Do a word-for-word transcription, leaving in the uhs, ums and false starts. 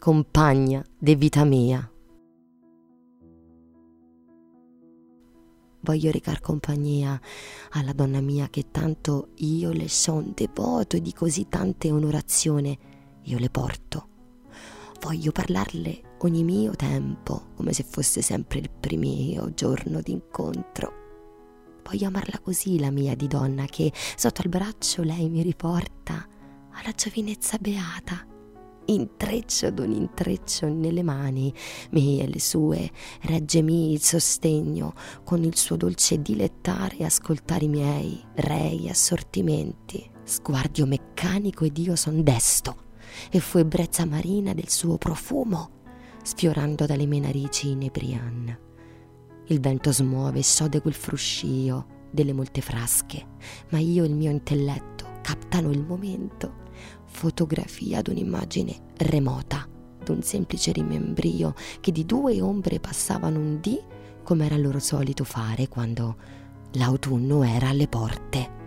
compagna de vita mia. Voglio recar compagnia alla donna mia che tanto io le son devoto e di così tante onorazione io le porto. Voglio parlarle ogni mio tempo come se fosse sempre il primio giorno d'incontro. Voglio amarla così la mia di donna che sotto al braccio lei mi riporta alla giovinezza beata. Intreccio ad un intreccio nelle mani mie e le sue, reggemi il sostegno con il suo dolce dilettare e ascoltare i miei rei assortimenti. Sguardio meccanico ed io son desto e fu ebbrezza marina del suo profumo sfiorando dalle mie narici inebrian. Il vento smuove e sode quel fruscio delle molte frasche, ma io e il mio intelletto captano il momento, fotografia d'un'immagine remota, d'un semplice rimembrio che di due ombre passavano un dì come era loro solito fare quando l'autunno era alle porte.